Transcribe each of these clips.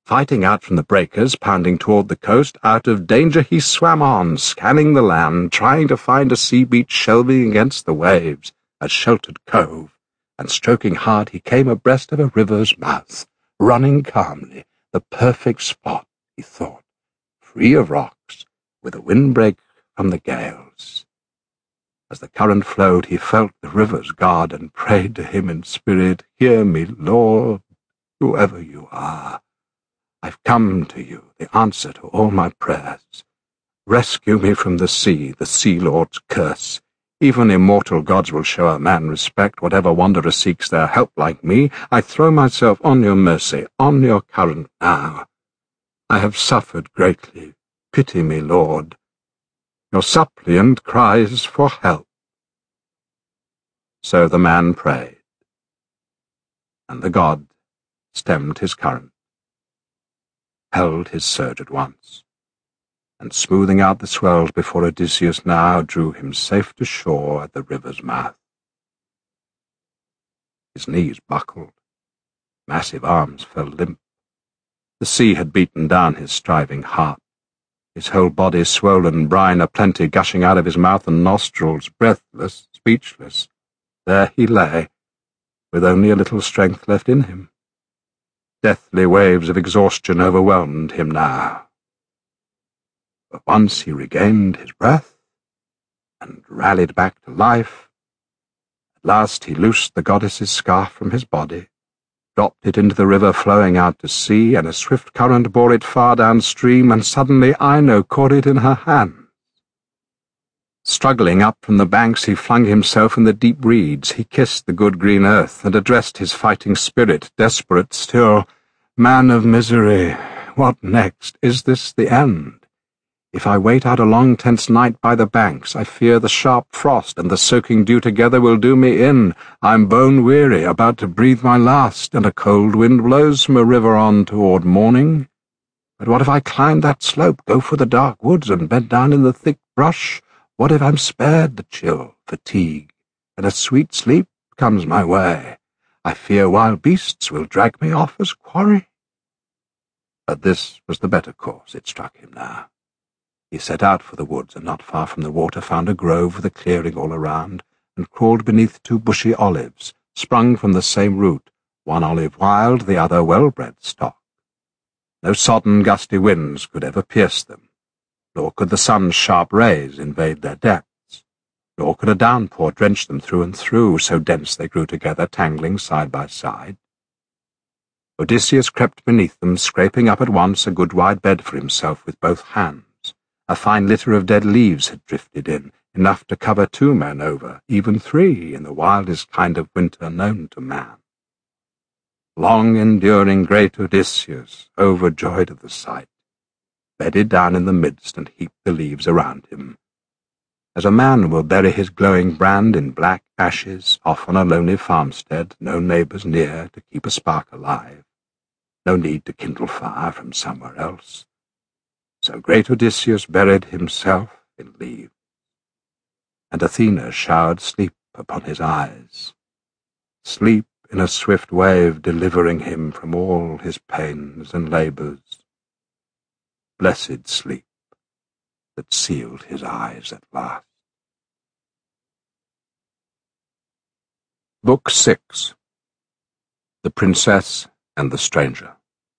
Fighting out from the breakers, pounding toward the coast, out of danger he swam on, scanning the land, trying to find a sea beach shelving against the waves, a sheltered cove, and stroking hard he came abreast of a river's mouth, running calmly, the perfect spot, he thought, free of rocks, with a windbreak from the gales. As the current flowed, he felt the river's God and prayed to him in spirit, "Hear me, Lord, whoever you are. I've come to you, the answer to all my prayers. Rescue me from the Sea Lord's curse. Even immortal gods will show a man respect, whatever wanderer seeks their help like me. I throw myself on your mercy, on your current now. I have suffered greatly. Pity me, Lord. Your suppliant cries for help." So the man prayed, and the god stemmed his current, held his surge at once, and smoothing out the swells before Odysseus now drew him safe to shore at the river's mouth. His knees buckled, massive arms fell limp. The sea had beaten down his striving heart. His whole body swollen, brine aplenty gushing out of his mouth and nostrils, breathless, speechless. There he lay, with only a little strength left in him. Deathly waves of exhaustion overwhelmed him now. But once he regained his breath and rallied back to life. At last he loosed the goddess's scarf from his body, dropped it into the river flowing out to sea, and a swift current bore it far downstream, and suddenly Ino caught it in her hand. Struggling up from the banks, he flung himself in the deep reeds. He kissed the good green earth, and addressed his fighting spirit, desperate still. "Man of misery, what next? Is this the end? If I wait out a long tense night by the banks, I fear the sharp frost and the soaking dew together will do me in. I'm bone-weary, about to breathe my last, and a cold wind blows from a river on toward morning. But what if I climb that slope, go for the dark woods, and bed down in the thick brush? What if I'm spared the chill, fatigue, and a sweet sleep comes my way? I fear wild beasts will drag me off as quarry." But this was the better course, it struck him now. He set out for the woods, and not far from the water found a grove with a clearing all around, and crawled beneath 2 bushy olives, sprung from the same root, one olive wild, the other well-bred stock. No sodden, gusty winds could ever pierce them, nor could the sun's sharp rays invade their depths, nor could a downpour drench them through and through, so dense they grew together, tangling side by side. Odysseus crept beneath them, scraping up at once a good wide bed for himself with both hands. A fine litter of dead leaves had drifted in, enough to cover 2 men over, even 3, in the wildest kind of winter known to man. Long-enduring great Odysseus, overjoyed at the sight, bedded down in the midst and heaped the leaves around him. As a man will bury his glowing brand in black ashes, off on a lonely farmstead, no neighbours near to keep a spark alive, no need to kindle fire from somewhere else, so great Odysseus buried himself in leaves, and Athena showered sleep upon his eyes, sleep in a swift wave delivering him from all his pains and labours, blessed sleep that sealed his eyes at last. Book 6. The Princess and the Stranger.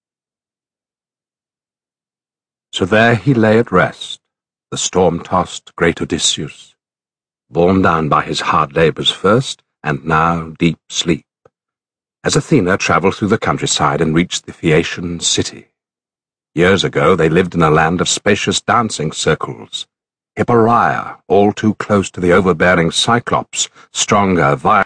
So there he lay at rest, the storm-tossed great Odysseus, borne down by his hard labours first, and now deep sleep, as Athena travelled through the countryside and reached the Phaeacian city. Years ago they lived in a land of spacious dancing circles, Hipporia, all too close to the overbearing Cyclops, stronger, violent,